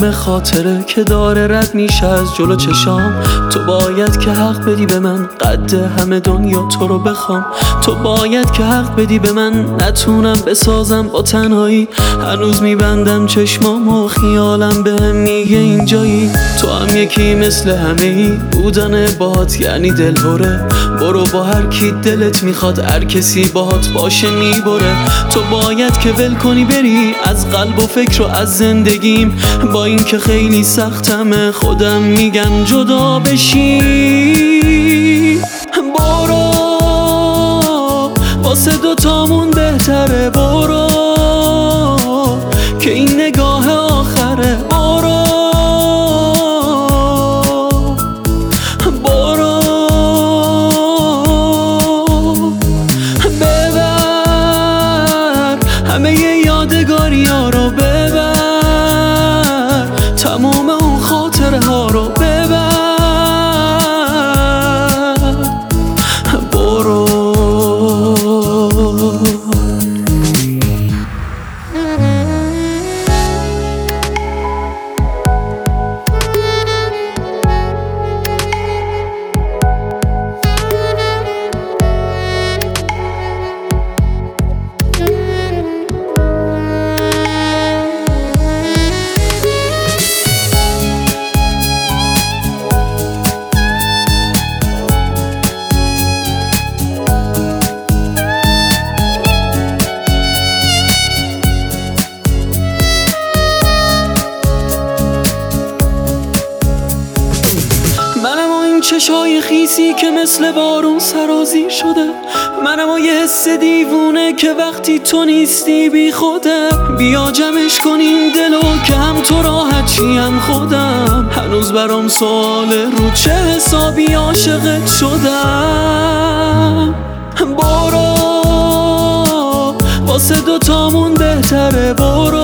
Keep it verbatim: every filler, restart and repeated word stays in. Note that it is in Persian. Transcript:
تموم خاطره که داره رد میشه از جلو چشام. تو باید که حق بدی به من قد همه دنیا تو رو بخوام. تو باید که حق بدی به من نتونم بسازم با تنهایی. هنوز میبندم چشمام و خیالم بهم میگه اینجایی. تو هم یکی مثل همه ای بودن باهات یعنی دلهوره. برو با هر کی دلت میخواد هر کسی باهات باشه میبره. تو باید که ول کنی بری از قلب و فکر و از زندگیم. با این که خیلی سختمه خودم میگم جدا بشی. برو واسه دوتامون بهتره. برو که این نگاه آخره. برو برو ببر همه یادگاری ها رو. ببر تمام اون خاطره ها رو. ببر برو. چشای خیسی که مثل بارون سرازیر شده. منم و یه حس دیوونه که وقتی تو نیستی بی خوده. بیا جمعش کنیم دلو که هم تو راحت چی هم خودم. هنوز برام سواله رو چه حسابی عاشقت شدم. برو واسه دوتامون بهتره. برو